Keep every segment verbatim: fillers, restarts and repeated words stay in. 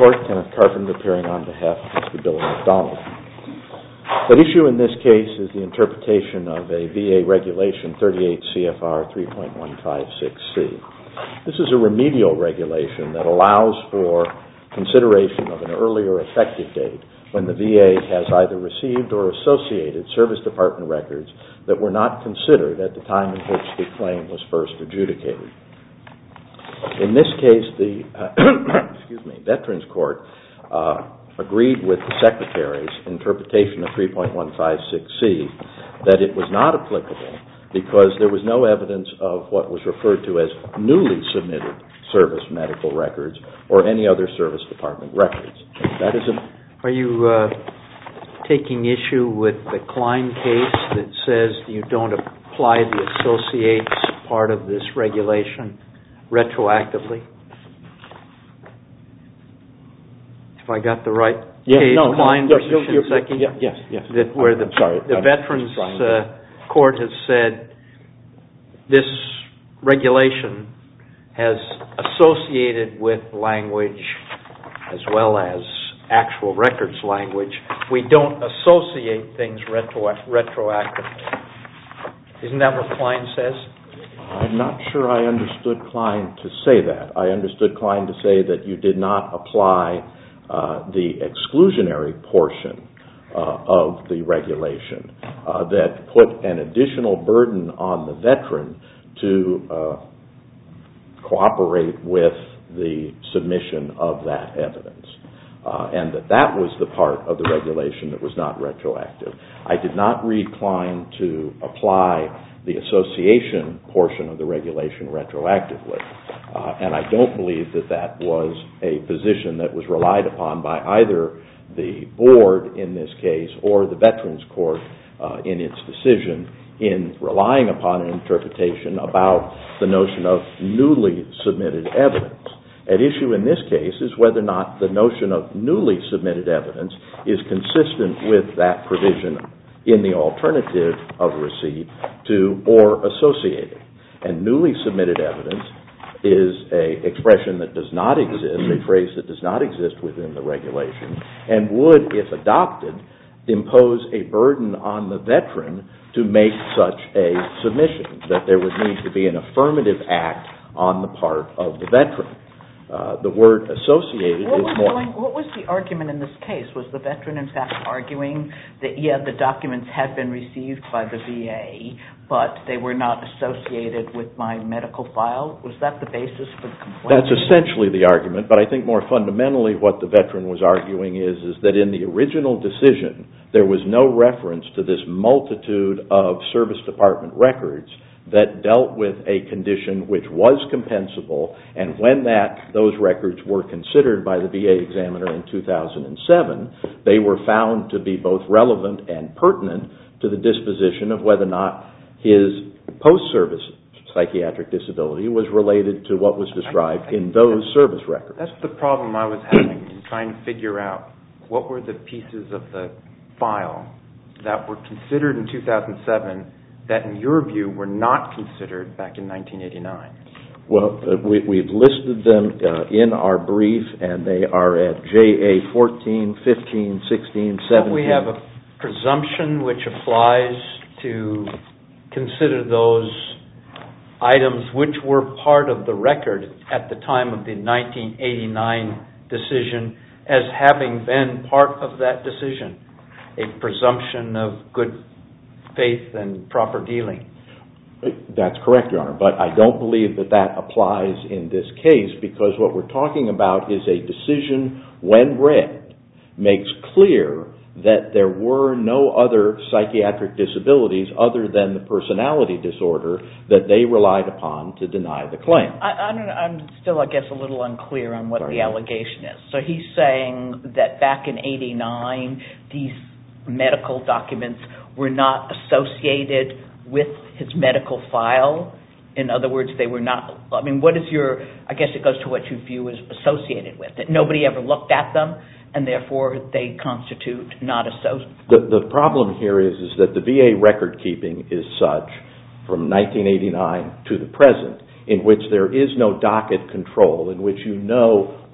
Court. Kenneth Carpenter appearing on behalf of Mister Billy McDonald. The issue in this case is the interpretation of a V A regulation thirty-eight C F R three point one five six C. This is a remedial regulation that allows for consideration of an earlier effective date when the V A has either received or associated Service Department records that were not considered at the time in which the claim was first adjudicated. In this case, the uh, excuse me, Veterans Court uh, agreed with the Secretary's interpretation of three point one five six C that it was not applicable because there was no evidence of what was referred to as newly submitted service medical records or any other Service Department records. That is a... Are you uh, taking issue with the Klein case that says you don't apply the associates part of this regulation retroactively? If I got the right yes, case, no, Klein no, versus you're, you're, Shinseki? Yes, yes. yes. That where I'm, the, I'm sorry, the I'm Veterans uh, Court has said this regulation has associated with language as well as actual records language. We don't associate things retro- retroactively. Isn't that what Klein says? I'm not sure I understood Klein to say that. I understood Klein to say that you did not apply uh, the exclusionary portion uh, of the regulation uh, that put an additional burden on the veteran to uh, cooperate with the submission of that evidence. Uh, and that that was the part of the regulation that was not retroactive. I did not read Klein to apply the association portion of the regulation retroactively. Uh, and I don't believe that that was a position that was relied upon by either the board in this case or the Veterans Court uh, in its decision in relying upon an interpretation about the notion of newly submitted evidence. At issue in this case is whether or not the notion of newly submitted evidence is consistent with that provision in the alternative of receipt to or associated. And newly submitted evidence is an expression that does not exist, a phrase that does not exist within the regulation, and would, if adopted, impose a burden on the veteran to make such a submission, that there would need to be an affirmative act on the part of the veteran. Uh, the word associated what is was more... Going, what was the argument in this case? Was the veteran, in fact, arguing that, yeah, the documents had been received by the V A, but they were not associated with my medical file? Was that the basis for the complaint? That's essentially the argument, but I think more fundamentally what the veteran was arguing is, is that in the original decision, there was no reference to this multitude of Service Department records that dealt with a condition which was compensable, and when that those records were considered by the V A examiner in two thousand seven, they were found to be both relevant and pertinent to the disposition of whether or not his post-service psychiatric disability was related to what was described in those service records. That's the problem I was having in trying to figure out what were the pieces of the file that were considered in two thousand seven that, in your view, were not considered back in nineteen eighty-nine? Well, uh, we, we've listed them uh, in our brief, and they are at J A fourteen, fifteen, sixteen, seventeen. Don't we have a presumption which applies to consider those items which were part of the record at the time of the nineteen eighty-nine decision as having been part of that decision? A presumption of good faith and proper dealing. That's correct, Your Honor, but I don't believe that that applies in this case, because what we're talking about is a decision, when read, makes clear that there were no other psychiatric disabilities other than the personality disorder that they relied upon to deny the claim. I, I don't know, I'm still, I guess, a little unclear on what Sorry, the allegation is. So he's saying that back in eighty-nine, these medical documents were not associated with his medical file. In other words, they were not, I mean, what is your, I guess it goes to what you view as associated with, that nobody ever looked at them, and therefore they constitute not associated. The, the problem here is, is that the V A record keeping is such, from nineteen eighty-nine to the present, in which there is no docket control, in which you know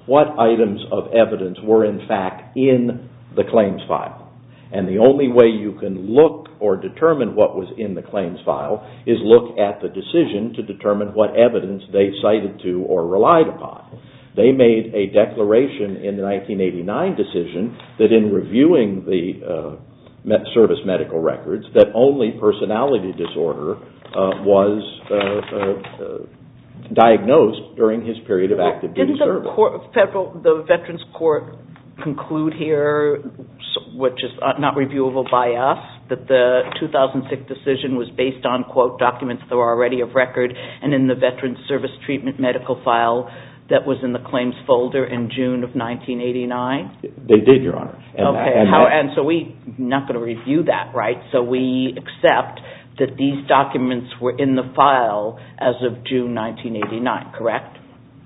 what items of evidence were in fact in the claims file. And the only way you can look or determine what was in the claims file is look at the decision to determine what evidence they cited to or relied upon. They made a declaration in the nineteen eighty-nine decision that in reviewing the uh, service medical records that only personality disorder uh, was uh, uh, uh, diagnosed during his period of active duty service. Didn't the court, federal, the Veterans Court conclude here, which is not reviewable by us, that the two thousand six decision was based on, quote, documents that were already of record and in the Veterans Service Treatment medical file that was in the claims folder in June of nineteen eighty-nine? They did, Your Honor. And okay, that, and, How, that, and so we're not going to review that, right? So we accept that these documents were in the file as of June nineteen eighty-nine, correct?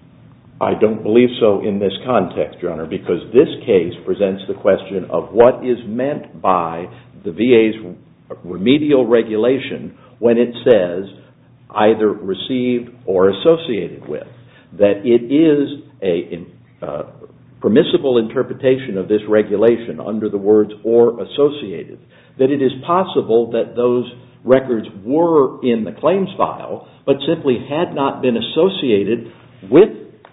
I don't believe so in this context, Your Honor, because this case presents the question of what is meant by the V A's remedial regulation when it says either received or associated with. That it is a uh, permissible interpretation of this regulation under the words or associated. That it is possible that those records were in the claims file, but simply had not been associated with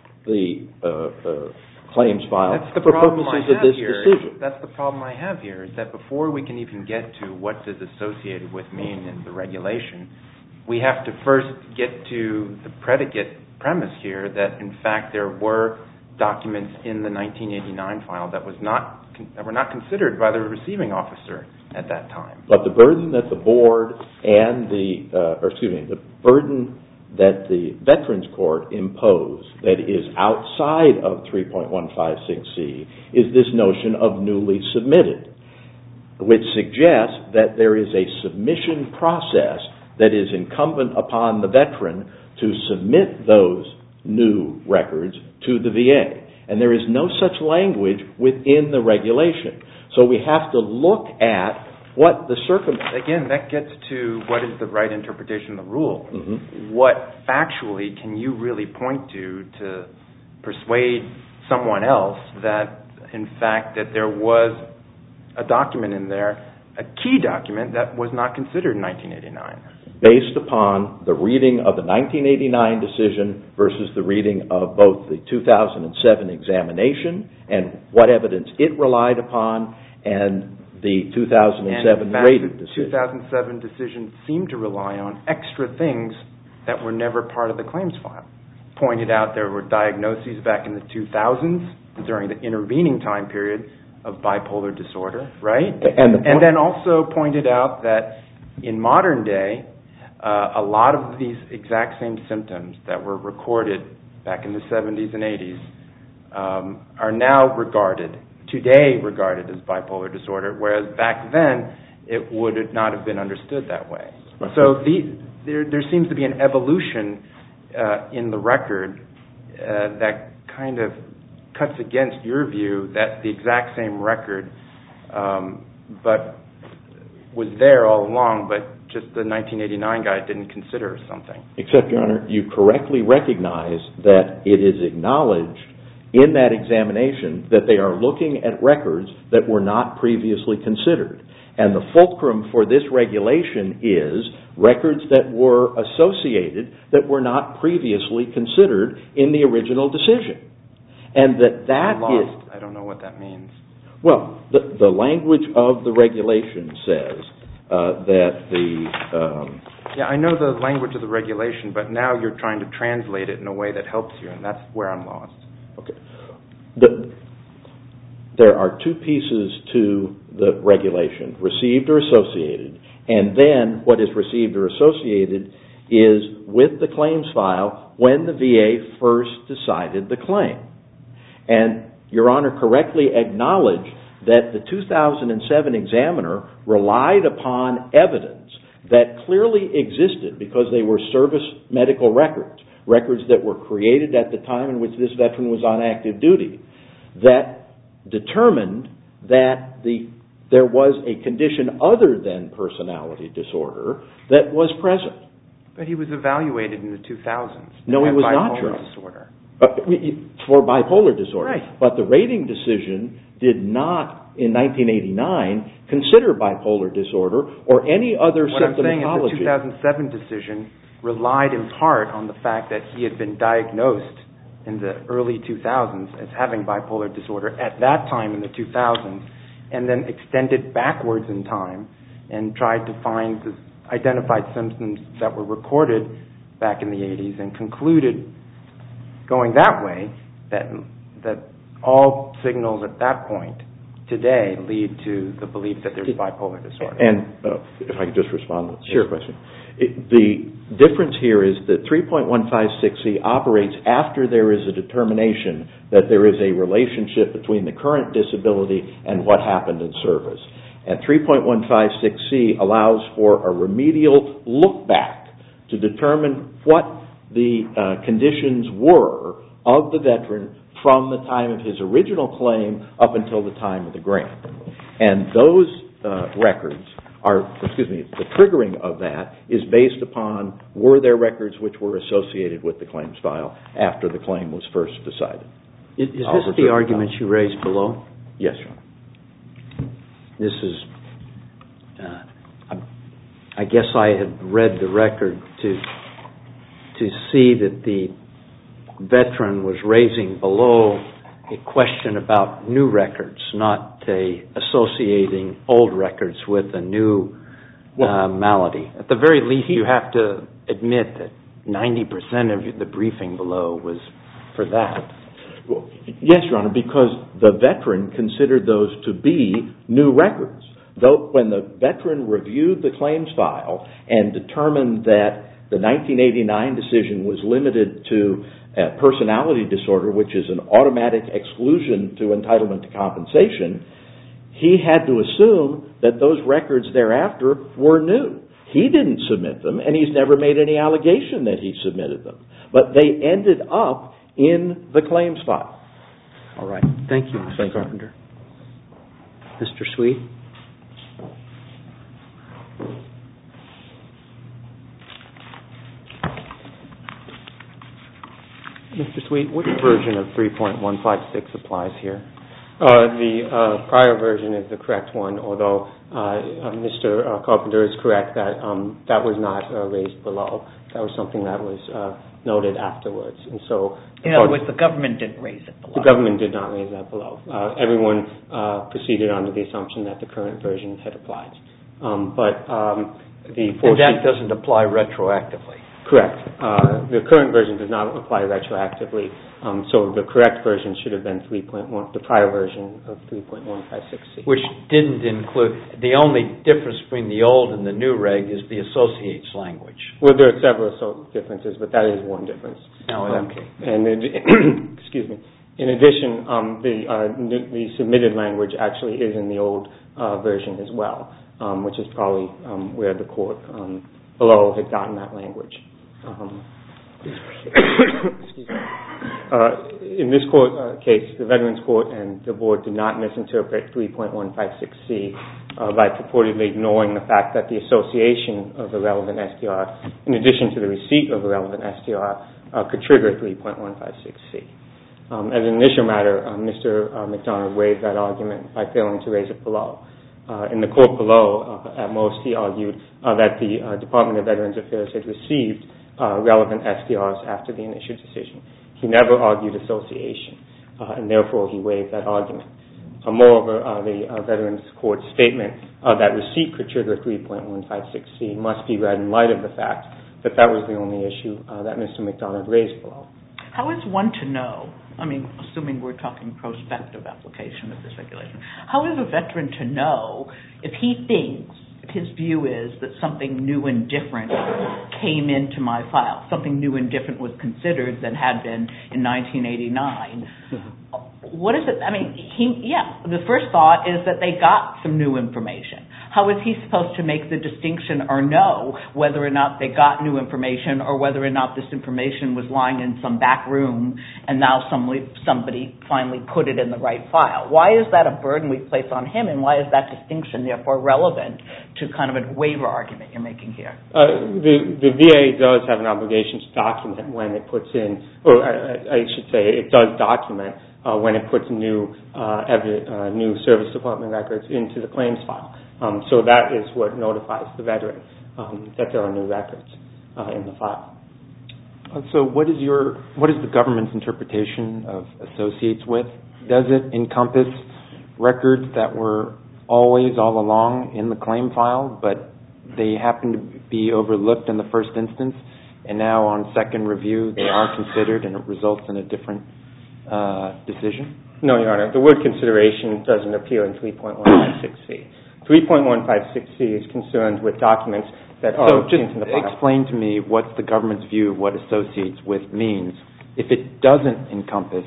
the uh, uh, claims file That's the for problem purposes I of have this here. decision. That's the problem I have here, is that before we can even get to what does associated with mean in the regulation, we have to first get to the predicate premise here that in fact there were documents in the nineteen eighty-nine file that was not that were not considered by the receiving officer at that time. But the burden that the board and the, uh, or excuse me, the burden that the Veterans Court imposed that is outside of three point one five six C is this notion of newly submitted, which suggests that there is a submission process that is incumbent upon the veteran to submit those new records to the V A. And there is no such language within the regulation. So we have to look at what the circumstances... Again, that gets to what is the right interpretation of the rule. Mm-hmm. What factually can you really point to to persuade someone else that in fact that there was a document in there, a key document that was not considered in nineteen eighty-nine? Based upon the reading of the nineteen eighty-nine decision versus the reading of both the two thousand seven examination and what evidence it relied upon and the two thousand seven and in fact, rating the decision. two thousand seven decision seemed to rely on extra things that were never part of the claims file. Pointed out there were diagnoses back in the two thousands during the intervening time period of bipolar disorder, right? And, the and then also pointed out that in modern day, Uh, a lot of these exact same symptoms that were recorded back in the seventies and eighties um, are now regarded, today regarded as bipolar disorder, whereas back then it would not have been understood that way. Right. So the, there, there seems to be an evolution uh, in the record uh, that kind of cuts against your view that the exact same record um, but was there all along, but just the nineteen eighty-nine guy didn't consider something. Except, Your Honor, you correctly recognize that it is acknowledged in that examination that they are looking at records that were not previously considered. And the fulcrum for this regulation is records that were associated that were not previously considered in the original decision. And that that I'm lost. is... I don't know what that means. Well, the, the language of the regulation says Uh, that the... Um, yeah, I know the language of the regulation, but now you're trying to translate it in a way that helps you, and that's where I'm lost. Okay. The, there are two pieces to the regulation, received or associated, and then what is received or associated is with the claims file when the V A first decided the claim. And Your Honor correctly acknowledged that the two thousand seven examiner relied upon evidence that clearly existed because they were service medical records, records that were created at the time in which this veteran was on active duty, that determined that the there was a condition other than personality disorder that was present. But he was evaluated in the two thousands. No, he was not, Your bipolar Honor. disorder. Uh, we, for bipolar disorder. Right. But the rating decision did not, in nineteen eighty-nine, consider bipolar disorder or any other what symptomatology. What I'm saying is the two thousand seven decision relied in part on the fact that he had been diagnosed in the early two thousands as having bipolar disorder at that time in the two thousands, and then extended backwards in time and tried to find the identified symptoms that were recorded back in the eighties and concluded, going that way, that that all signals at that point today lead to the belief that there's bipolar disorder. And uh, if I could just respond to Sure. this question. It, the difference here is that three point one five six C operates after there is a determination that there is a relationship between the current disability and what happened in service. And three point one five six C allows for a remedial look back to determine what the uh, conditions were of the veteran from the time of his original claim up until the time of the grant. And those uh, records are, excuse me, the triggering of that is based upon were there records which were associated with the claims file after the claim was first decided. Is, is this the argument you raised below? Yes, Your Honor. This is, uh, I guess I had read the record to to see that the veteran was raising below a question about new records, not a associating old records with a new uh, malady. At the very least, you have to admit that ninety percent of the briefing below was for that. Well, yes, Your Honor, because the veteran considered those to be new records. Though when the veteran reviewed the claims file and determined that the nineteen eighty-nine decision was limited to a personality disorder, which is an automatic exclusion to entitlement to compensation, he had to assume that those records thereafter were new. He didn't submit them, and he's never made any allegation that he submitted them. But they ended up in the claims file. All right. Thank you, Mister Thank you. Carpenter. Mister Sweet? Mister Sweet, which version of three point one five six applies here? Uh, the uh, prior version is the correct one, although uh, uh, Mister Uh, Carpenter is correct that um, that was not uh, raised below. That was something that was uh, noted afterwards. And so, in other words, the government didn't raise it below. The government did not raise that below. Uh, everyone uh, proceeded under the assumption that the current version had applied. Um, but um, the And that doesn't apply retroactively. Correct. Uh, the current version does not apply retroactively, um, so the correct version should have been three point one, the prior version of three point one five six C. Which didn't include, the only difference between the old and the new reg is the associates language. Well, there are several so differences, but that is one difference. Oh, um, okay. And it, excuse me. In addition, um, the uh, the submitted language actually is in the old uh, version as well, um, which is probably um, where the court um, below had gotten that language. Um, excuse me. Uh, in this court uh, case, the Veterans Court and the Board did not misinterpret three point one five six C uh, by purportedly ignoring the fact that the association of the relevant S T R, in addition to the receipt of the relevant S T R, uh, could trigger three point one five six C. Um, as an initial matter, uh, Mister Uh, McDonald waived that argument by failing to raise it below. Uh, in the court below, uh, at most, he argued uh, that the uh, Department of Veterans Affairs had received uh, relevant S T Rs after the initial decision. He never argued association, uh, and therefore he waived that argument. Uh, moreover, uh, the uh, Veterans Court statement uh, that receipt could trigger three point one five six C must be read in light of the fact that that was the only issue uh, that Mister McDonald raised below. How is one to know, I mean, assuming we're talking prospective application of this regulation, how is a veteran to know if he thinks, if his view is that something new and different came into my file, something new and different was considered than had been in nineteen eighty-nine? Mm-hmm. What is it, I mean, he, yeah, the first thought is that they got some new information. how is he supposed to make the distinction or know whether or not they got new information or whether or not this information was lying in some back room and now somebody, somebody finally put it in the right file? Why is that a burden we place on him, and why is that distinction therefore relevant to kind of a waiver argument you're making here? Uh, the, the V A does have an obligation to document when it puts in, or I, I should say it does document uh, when it puts new uh, evi- uh, new service department records into the claims file. Um, so that is what notifies the veteran um, that there are new records uh, in the file. So what is your what is the government's interpretation of associates with? Does it encompass records that were always all along in the claim file, but they happen to be overlooked in the first instance, and now on second review they are considered and it results in a different uh, decision? No, Your Honor. The word consideration doesn't appear in three point one five six C. three point one five six C is concerned with documents that are so just in the file. Explain to me what's the government's view of what associates with means if it doesn't encompass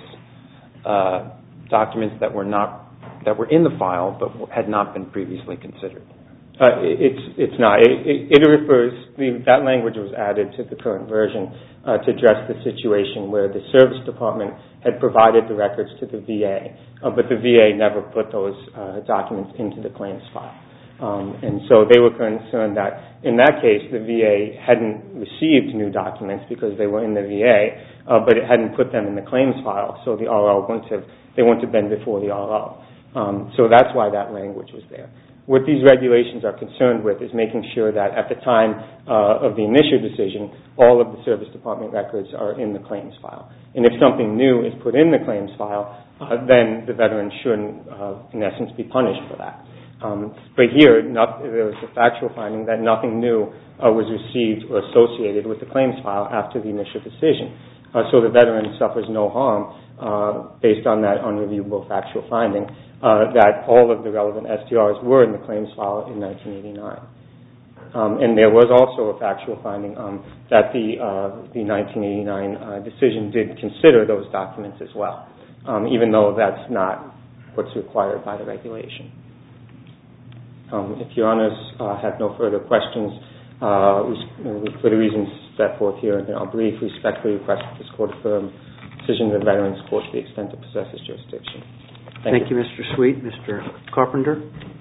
uh, documents that were not that were in the file but had not been previously considered. Uh, it's it's not. It, it, it refers the, that language was added to the current version uh, to address the situation where the service department had provided the records to the V A, uh, but the V A never put those uh, documents into the claims file. Um, and so they were concerned that in that case the V A hadn't received new documents because they were in the V A, uh, but it hadn't put them in the claims file, so the R O wouldn't have they wouldn't have been before the R O. Um, so that's why that language was there. What these regulations are concerned with is making sure that at the time uh, of the initial decision, all of the service department records are in the claims file. And if something new is put in the claims file, uh, then the veteran shouldn't, uh, in essence, be punished for that. Um, but here, not, there was a factual finding that nothing new uh, was received or associated with the claims file after the initial decision. Uh, so the veteran suffers no harm uh, based on that unreviewable factual finding uh, that all of the relevant S T Rs were in the claims file in nineteen eighty-nine. Um, and there was also a factual finding um, that the, uh, the nineteen eighty-nine uh, decision did consider those documents as well, um, even though that's not what's required by the regulation. Um, if Your Honors uh, have no further questions, uh, we, for the reasons set forth here in our brief, we respectfully request that this Court affirm the decision of the Veterans Court to the extent it possesses jurisdiction. Thank, Thank you. you, Mister Sweet. Mister Carpenter?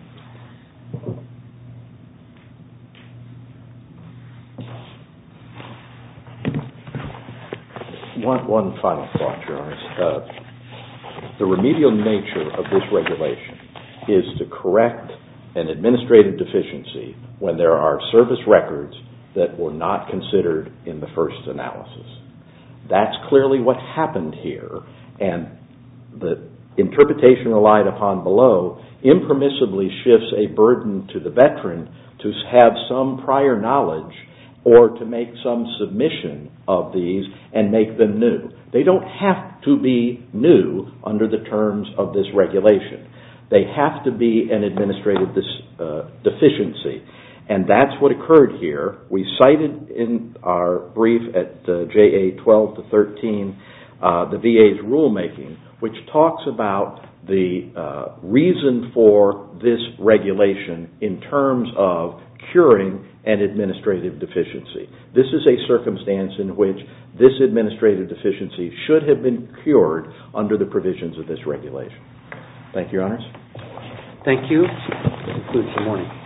One, one final thought, Your Honors. Uh, the remedial nature of this regulation is to correct an administrative deficiency when there are service records that were not considered in the first analysis. That's clearly what happened here, and the interpretation relied upon below impermissibly shifts a burden to the veteran to have some prior knowledge or to make some submission of these and make them new. They don't have to be new under the terms of this regulation. They have to be an administrative dis, uh, deficiency. And that's what occurred here. We cited in our brief at uh, J A twelve to thirteen uh, the V A's rulemaking, which talks about the uh, reason for this regulation in terms of curing an administrative deficiency. This is a circumstance in which this administrative deficiency should have been cured under the provisions of this regulation. Thank you, Your Honors. Thank you. That concludes the morning.